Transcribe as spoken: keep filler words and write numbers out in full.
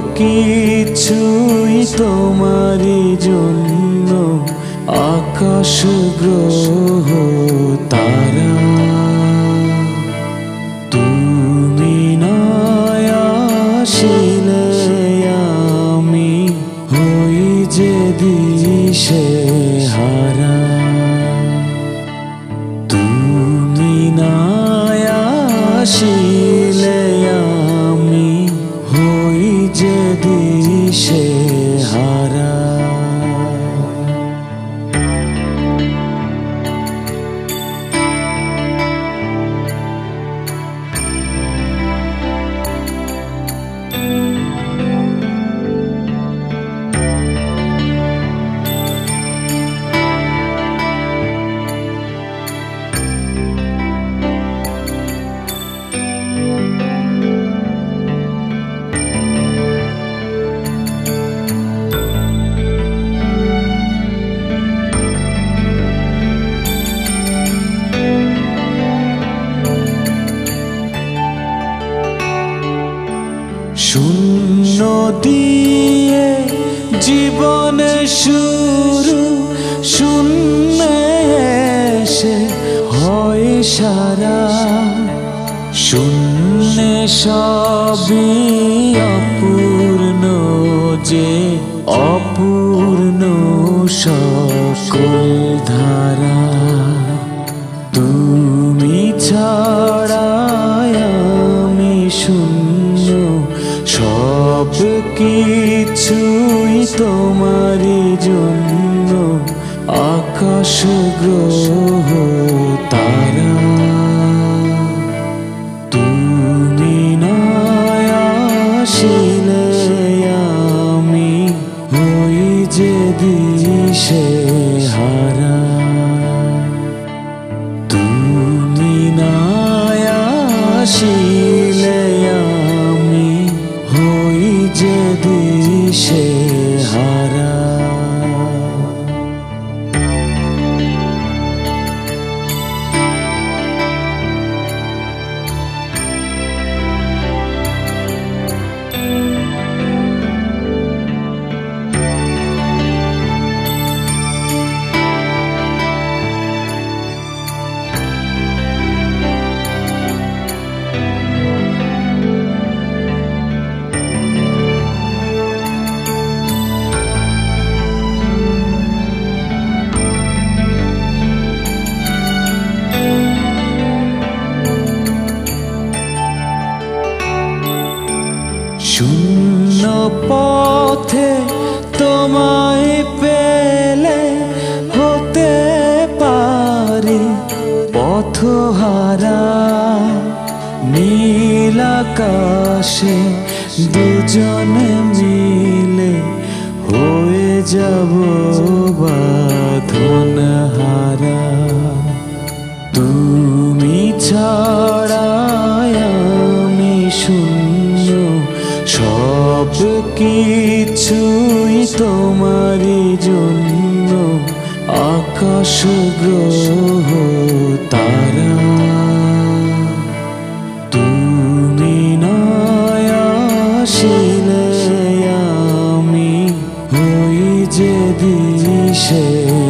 কিছুই তোমারই জন্য, আকাশ গ্রহ তারা। তুমি না আসিলে আমি হই যে দিশে হারা। তুমি না আসিলে আমি হই যে দিশে হারা। শূন্য দিয়ে জীবনে শুরু, শূন্য এসে হয় সারা। শূন্য সবই অপূর্ণ, যে অপূর্ণ সকল ধারা। তুমি ছাড়া আমি শূন্য, সব কিছুই তোমারই জন্য, আকাশ গ্রহ তারা। তুমি না আসিলে আমি হই যে দিশে হারা। তুমি না আসিলে আমি হই যে দিশে হারা। শূন্য পথে তোমায় পেলে হতে পারি পথহারা। নীল আকাশে দুজনে মিলে হয়ে যাব বাঁধনহারা। তুমি ছাড়া আমি শূন্য, সব কিছুই তোমারই জন্য, আকাশ গ্রহ তারা। তুমি না আসিলে আমি হই যে দিশে